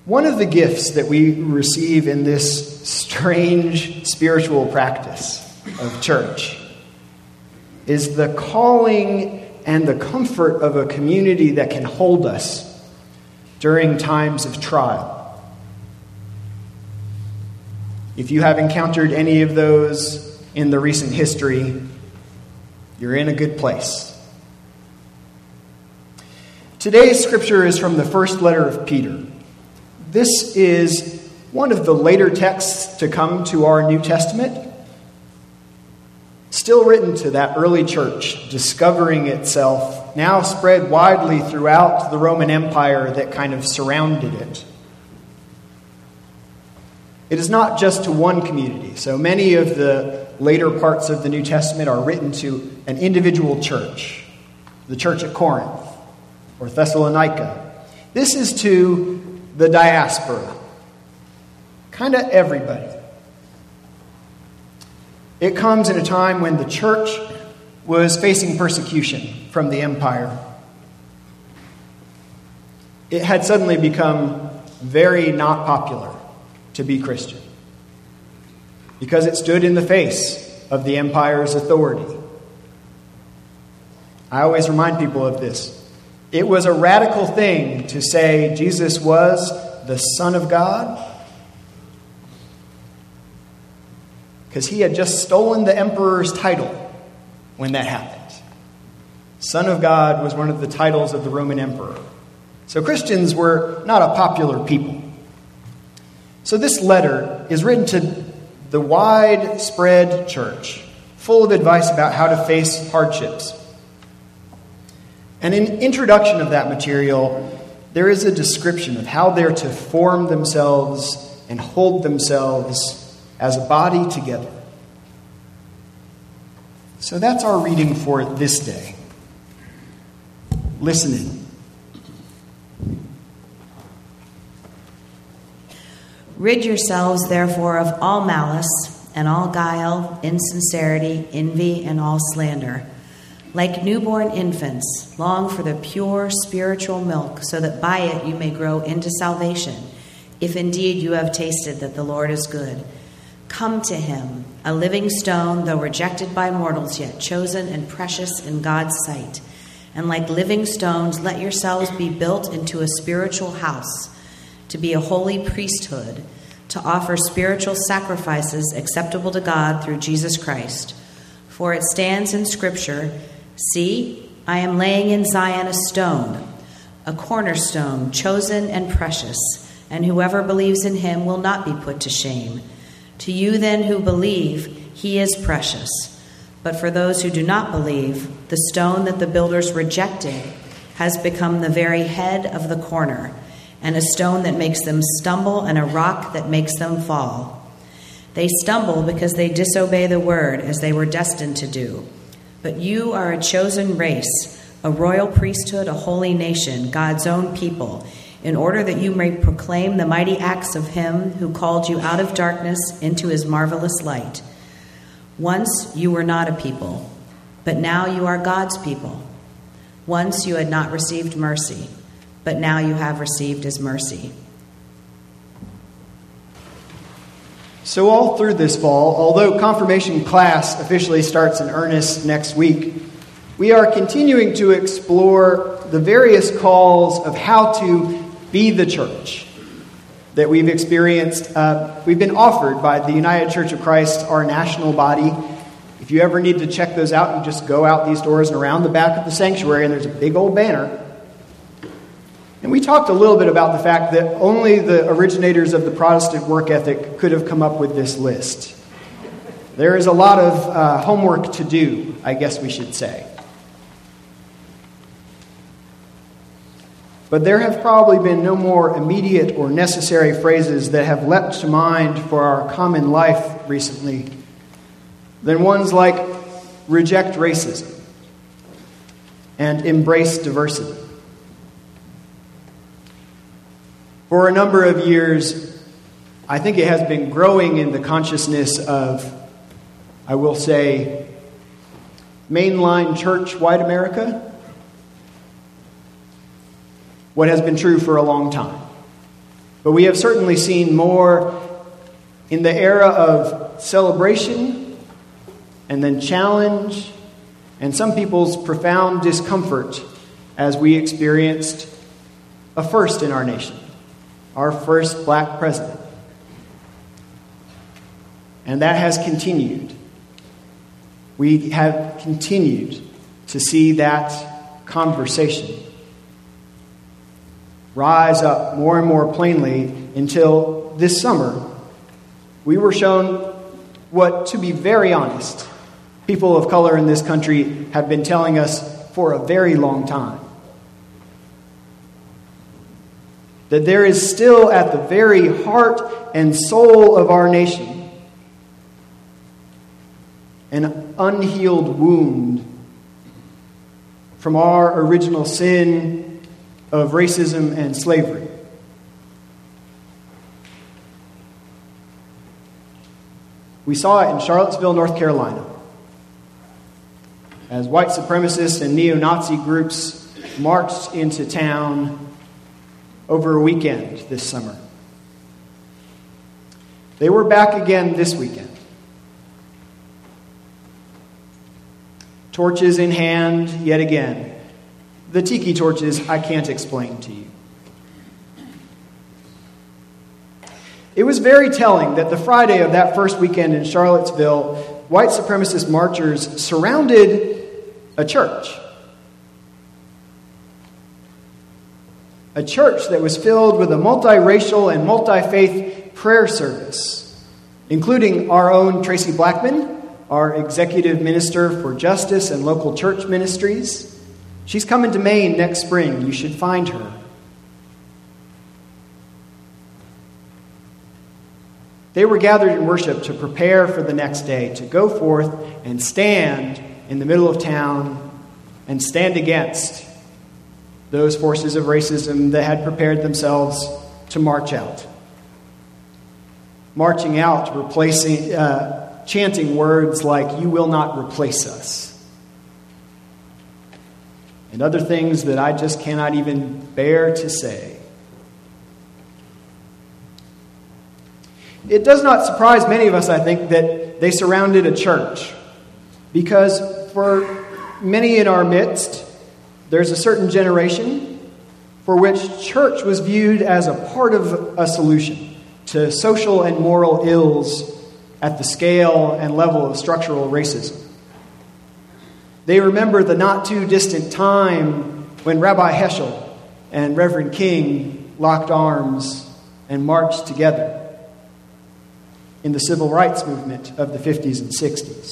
One of the gifts that we receive in this strange spiritual practice of church is the calling and the comfort of a community that can hold us during times of trial. If you have encountered any of those in the recent history, you're in a good place. Today's scripture is from the first letter of Peter. This is one of the later texts to come to our New Testament, still written to that early church, discovering itself, now spread widely throughout the Roman Empire that kind of surrounded it. It is not just to one community. So many of the later parts of the New Testament are written to an individual church, the church at Corinth or Thessalonica. This is to the diaspora, kind of everybody. It comes in a time when the church was facing persecution from the empire. It had suddenly become very not popular to be Christian because it stood in the face of the empire's authority. I always remind people of this. It was a radical thing to say Jesus was the Son of God because he had just stolen the emperor's title when that happened. Son of God was one of the titles of the Roman emperor. So Christians were not a popular people. So this letter is written to the widespread church, full of advice about how to face hardships. And in introduction of that material, there is a description of how they're to form themselves and hold themselves as a body together. So that's our reading for this day. Listening. Rid yourselves, therefore, of all malice and all guile, insincerity, envy, and all slander. Like newborn infants, long for the pure spiritual milk, so that by it you may grow into salvation, if indeed you have tasted that the Lord is good. Come to him, a living stone, though rejected by mortals, yet chosen and precious in God's sight. And like living stones, let yourselves be built into a spiritual house, to be a holy priesthood, to offer spiritual sacrifices acceptable to God through Jesus Christ. For it stands in Scripture, "See, I am laying in Zion a stone, a cornerstone, chosen and precious, and whoever believes in him will not be put to shame. To you then who believe, he is precious. But for those who do not believe, the stone that the builders rejected has become the very head of the corner, and a stone that makes them stumble and a rock that makes them fall. They stumble because they disobey the word as they were destined to do. But you are a chosen race, a royal priesthood, a holy nation, God's own people, in order that you may proclaim the mighty acts of him who called you out of darkness into his marvelous light. Once you were not a people, but now you are God's people. Once you had not received mercy, but now you have received his mercy." So all through this fall, although confirmation class officially starts in earnest next week, we are continuing to explore the various calls of how to be the church that we've experienced. We've been offered by the United Church of Christ, our national body. If you ever need to check those out, you just go out these doors and around the back of the sanctuary, and there's a big old banner. And we talked a little bit about the fact that only the originators of the Protestant work ethic could have come up with this list. There is a lot of homework to do, I guess we should say. But there have probably been no more immediate or necessary phrases that have leapt to mind for our common life recently than ones like reject racism and embrace diversity. For a number of years, I think it has been growing in the consciousness of, I will say, mainline church white America, what has been true for a long time. But we have certainly seen more in the era of celebration and then challenge and some people's profound discomfort as we experienced a first in our nation, our first black president. And that has continued. We have continued to see that conversation rise up more and more plainly until this summer we were shown what, to be very honest, people of color in this country have been telling us for a very long time. That there is still at the very heart and soul of our nation an unhealed wound from our original sin of racism and slavery. We saw it in Charlottesville, North Carolina, as white supremacists and neo-Nazi groups marched into town over a weekend this summer. They were back again this weekend. Torches in hand, yet again. The tiki torches I can't explain to you. It was very telling that the Friday of that first weekend in Charlottesville, white supremacist marchers surrounded a church. A church that was filled with a multiracial and multi-faith prayer service, including our own Tracy Blackman, our executive minister for justice and local church ministries. She's coming to Maine next spring. You should find her. They were gathered in worship to prepare for the next day, to go forth and stand in the middle of town and stand against those forces of racism that had prepared themselves to march out. Marching out, chanting words like, "You will not replace us," and other things that I just cannot even bear to say. It does not surprise many of us, I think, that they surrounded a church, because for many in our midst, there's a certain generation for which church was viewed as a part of a solution to social and moral ills at the scale and level of structural racism. They remember the not too distant time when Rabbi Heschel and Reverend King locked arms and marched together in the civil rights movement of the 50s and 60s.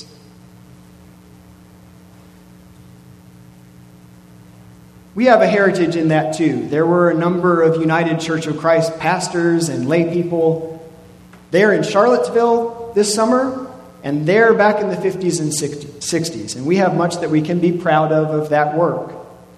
We have a heritage in that too. There were a number of United Church of Christ pastors and lay people there in Charlottesville this summer, and there back in the 50s and 60s. And we have much that we can be proud of that work.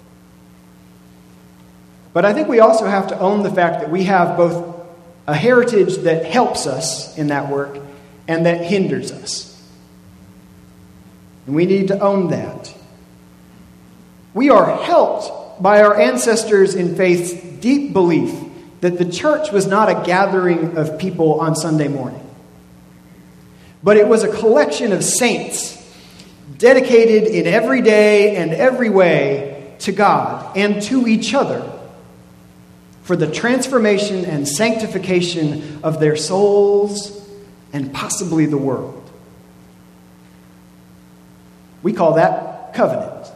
But I think we also have to own the fact that we have both a heritage that helps us in that work and that hinders us. And we need to own that. We are helped by our ancestors in faith's deep belief that the church was not a gathering of people on Sunday morning, but it was a collection of saints dedicated in every day and every way to God and to each other for the transformation and sanctification of their souls and possibly the world. We call that covenant.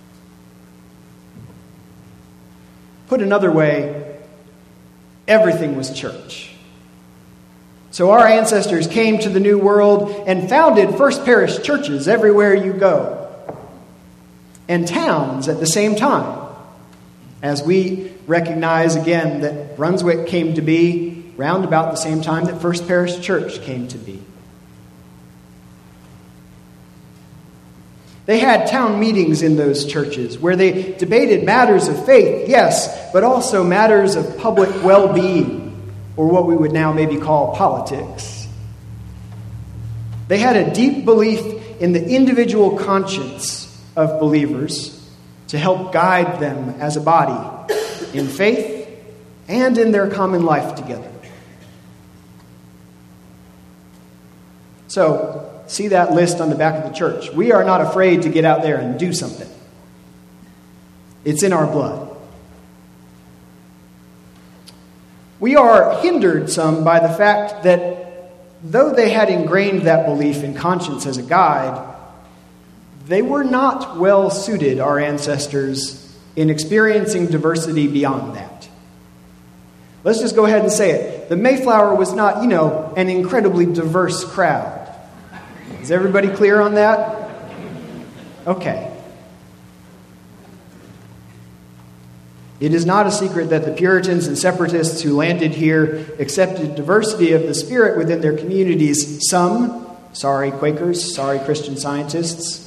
Put another way, everything was church. So our ancestors came to the New World and founded First Parish churches everywhere you go, and towns at the same time, as we recognize again that Brunswick came to be round about the same time that First Parish Church came to be. They had town meetings in those churches where they debated matters of faith, yes, but also matters of public well-being, or what we would now maybe call politics. They had a deep belief in the individual conscience of believers to help guide them as a body in faith and in their common life together. So, see that list on the back of the church. We are not afraid to get out there and do something. It's in our blood. We are hindered some by the fact that though they had ingrained that belief in conscience as a guide, they were not well suited, our ancestors, in experiencing diversity beyond that. Let's just go ahead and say it. The Mayflower was not, an incredibly diverse crowd. Is everybody clear on that? Okay. It is not a secret that the Puritans and separatists who landed here accepted diversity of the spirit within their communities. Some, sorry Quakers, sorry Christian Scientists,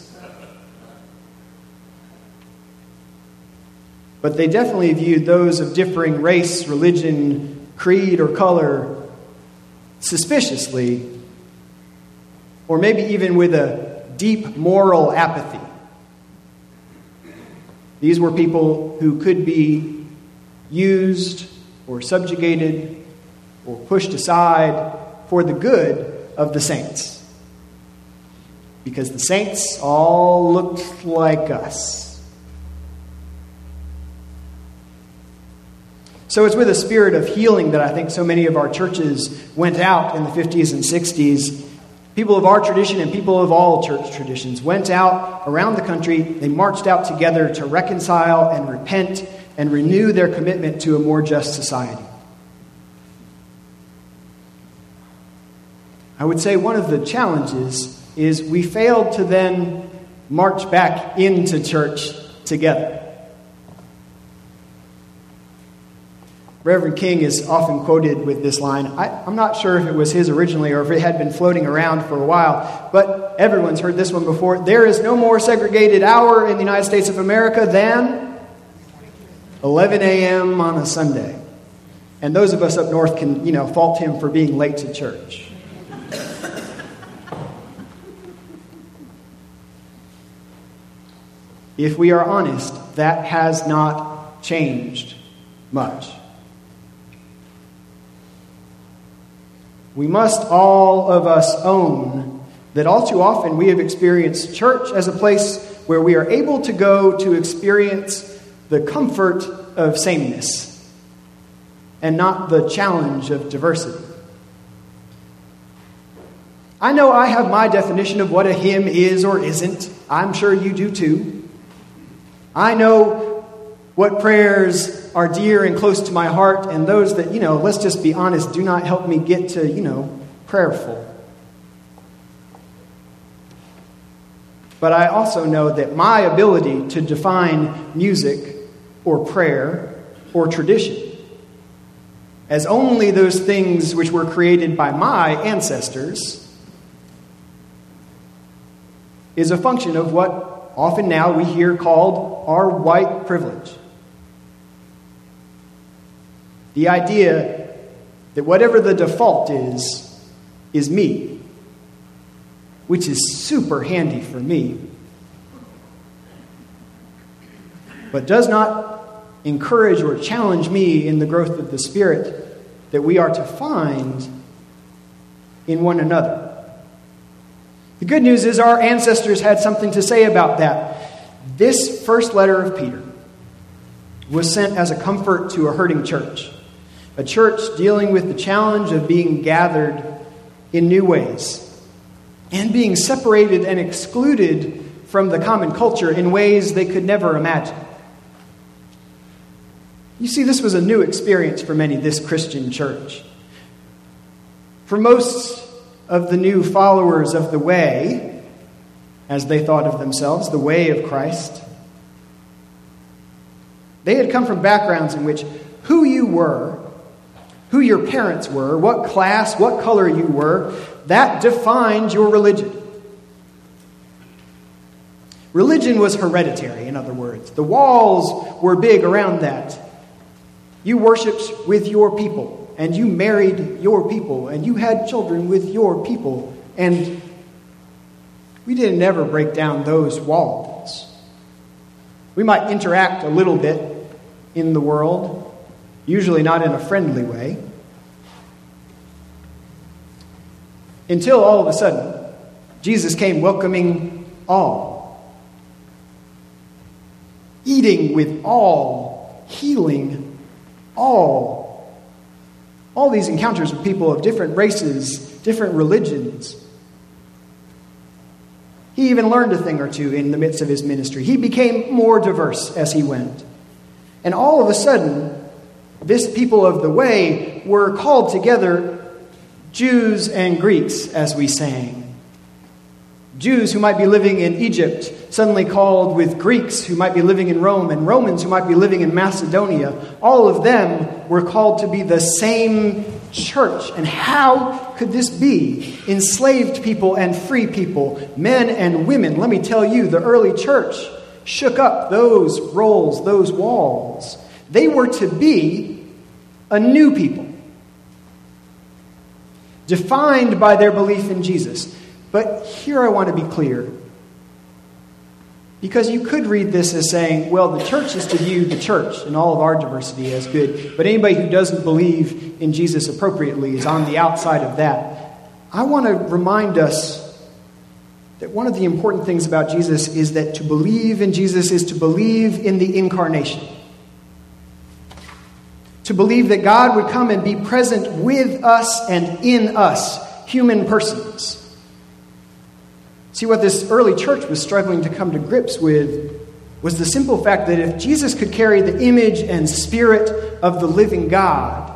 but they definitely viewed those of differing race, religion, creed, or color suspiciously, or maybe even with a deep moral apathy. These were people who could be used or subjugated or pushed aside for the good of the saints. Because the saints all looked like us. So it's with a spirit of healing that I think so many of our churches went out in the 50s and 60s. People of our tradition and people of all church traditions went out around the country. They marched out together to reconcile and repent and renew their commitment to a more just society. I would say one of the challenges is we failed to then march back into church together. Reverend King is often quoted with this line. I'm not sure if it was his originally or if it had been floating around for a while, but everyone's heard this one before. There is no more segregated hour in the United States of America than 11 a.m. on a Sunday. And those of us up north can, fault him for being late to church. If we are honest, that has not changed much. We must all of us own that all too often we have experienced church as a place where we are able to go to experience the comfort of sameness and not the challenge of diversity. I know I have my definition of what a hymn is or isn't. I'm sure you do too. I know what prayers are dear and close to my heart, and those that, let's just be honest, do not help me get to, prayerful. But I also know that my ability to define music or prayer or tradition as only those things which were created by my ancestors is a function of what often now we hear called our white privilege. The idea that whatever the default is me, which is super handy for me, but does not encourage or challenge me in the growth of the Spirit that we are to find in one another. The good news is our ancestors had something to say about that. This first letter of Peter was sent as a comfort to a hurting church. A church dealing with the challenge of being gathered in new ways and being separated and excluded from the common culture in ways they could never imagine. You see, this was a new experience for many, this Christian church. For most of the new followers of the way, as they thought of themselves, the way of Christ, they had come from backgrounds in which who you were, who your parents were, what class, what color you were, that defined your religion. Religion was hereditary, in other words. The walls were big around that. You worshipped with your people, and you married your people, and you had children with your people, and we didn't ever break down those walls. We might interact a little bit in the world, usually not in a friendly way, until all of a sudden, Jesus came welcoming all, eating with all, healing all. All these encounters with people of different races, different religions. He even learned a thing or two in the midst of his ministry. He became more diverse as he went. And all of a sudden, this people of the way were called together, Jews and Greeks, as we sang. Jews who might be living in Egypt suddenly called with Greeks who might be living in Rome, and Romans who might be living in Macedonia. All of them were called to be the same church. And how could this be? Enslaved people and free people, men and women. Let me tell you, the early church shook up those roles, those walls. They were to be a new people, defined by their belief in Jesus. But here I want to be clear, because you could read this as saying, well, the church is to view the church and all of our diversity as good, but anybody who doesn't believe in Jesus appropriately is on the outside of that. I want to remind us that one of the important things about Jesus is that to believe in Jesus is to believe in the incarnation. To believe that God would come and be present with us and in us, human persons. See, what this early church was struggling to come to grips with was the simple fact that if Jesus could carry the image and spirit of the living God,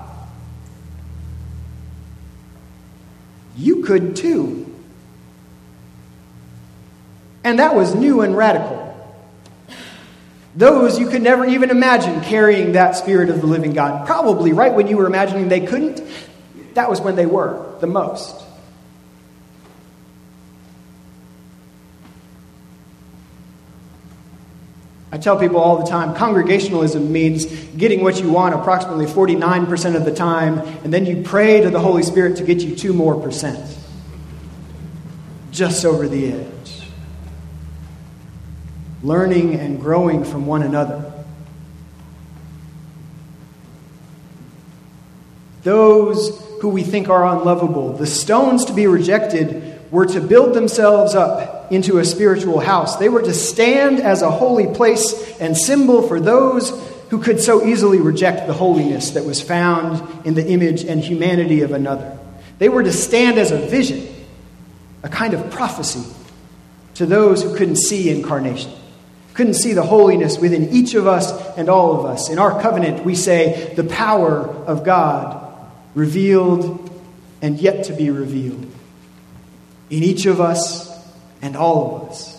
you could too. And that was new and radical. Those you could never even imagine carrying that spirit of the living God. Probably right when you were imagining they couldn't, that was when they were the most. I tell people all the time, congregationalism means getting what you want approximately 49% of the time, and then you pray to the Holy Spirit to get you 2% more. Just over the edge. Learning and growing from one another. Those who we think are unlovable, the stones to be rejected, were to build themselves up into a spiritual house. They were to stand as a holy place and symbol for those who could so easily reject the holiness that was found in the image and humanity of another. They were to stand as a vision, a kind of prophecy to those who couldn't see incarnation, couldn't see the holiness within each of us and all of us. In our covenant, we say the power of God revealed and yet to be revealed in each of us and all of us.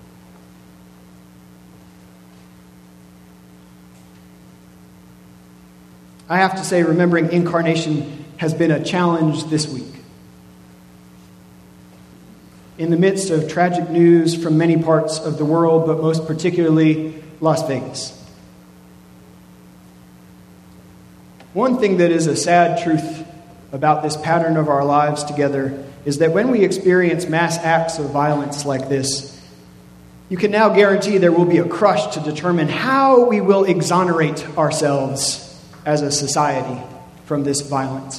I have to say, remembering incarnation has been a challenge this week. In the midst of tragic news from many parts of the world, but most particularly Las Vegas. One thing that is a sad truth about this pattern of our lives together is that when we experience mass acts of violence like this, you can now guarantee there will be a crush to determine how we will exonerate ourselves as a society from this violence.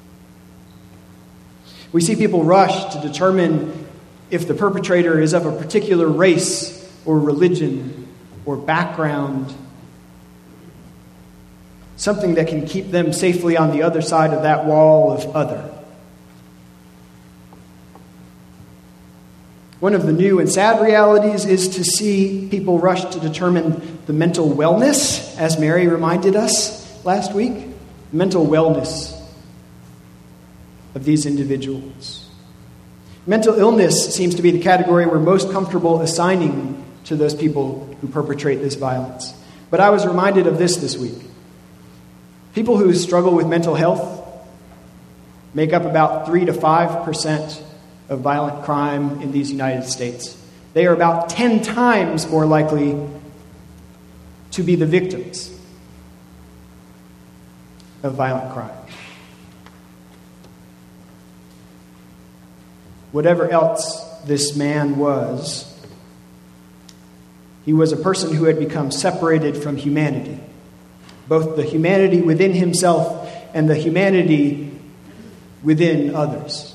We see people rush to determine if the perpetrator is of a particular race or religion or background, something that can keep them safely on the other side of that wall of other. One of the new and sad realities is to see people rush to determine the mental wellness, as Mary reminded us last week, mental wellness of these individuals. Mental illness seems to be the category we're most comfortable assigning to those people who perpetrate this violence. But I was reminded of this week. People who struggle with mental health make up about 3 to 5% of violent crime in these United States. They are about 10 times more likely to be the victims of violent crime. Whatever else this man was, he was a person who had become separated from humanity. both the humanity within himself and the humanity within others.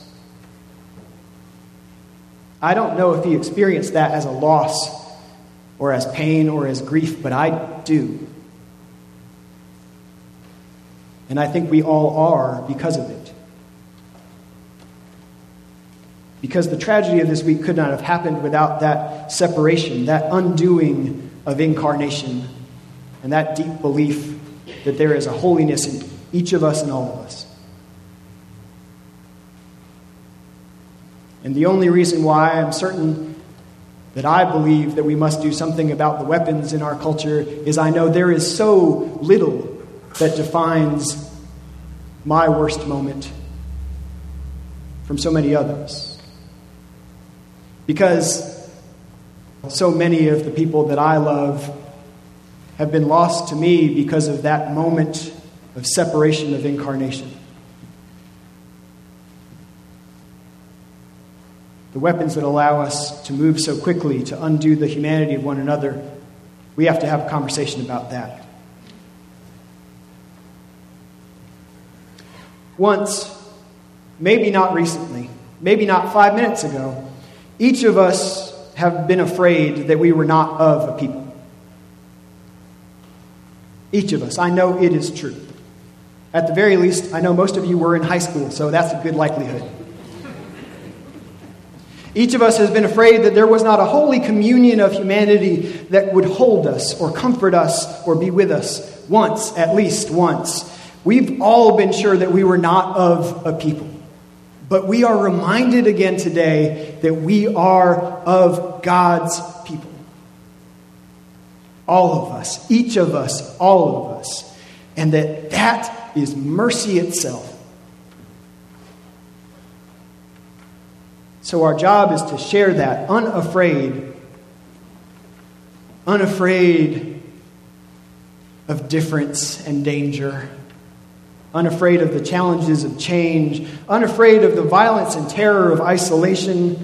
I don't know if he experienced that as a loss or as pain or as grief, but I do. And I think we all are because of it. Because the tragedy of this week could not have happened without that separation, that undoing of incarnation, and that deep belief that there is a holiness in each of us and all of us. And the only reason why I'm certain that I believe that we must do something about the weapons in our culture is I know there is so little that defines my worst moment from so many others. Because so many of the people that I love have been lost to me because of that moment of separation of incarnation. The weapons that allow us to move so quickly, to undo the humanity of one another, we have to have a conversation about that. Once, maybe not recently, maybe not 5 minutes ago, each of us have been afraid that we were not of a people. Each of us. I know it is true. At the very least, I know most of you were in high school, so that's a good likelihood. Each of us has been afraid that there was not a holy communion of humanity that would hold us or comfort us or be with us once, at least once. We've all been sure that we were not of a people. But we are reminded again today that we are of God's people. All of us, each of us, all of us. And that is mercy itself. So our job is to share that unafraid of difference and danger, unafraid of the challenges of change, unafraid of the violence and terror of isolation,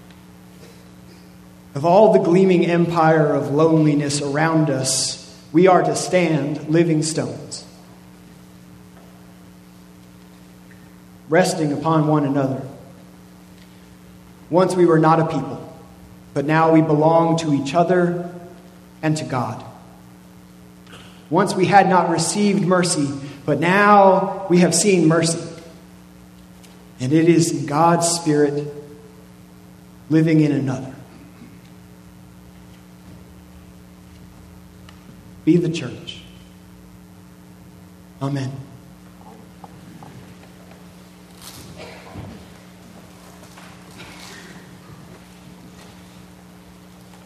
of all the gleaming empire of loneliness around us. We are to stand living stones, resting upon one another. Once we were not a people, but now we belong to each other and to God. Once we had not received mercy, but now we have seen mercy. And it is God's Spirit living in another. Be the church. Amen.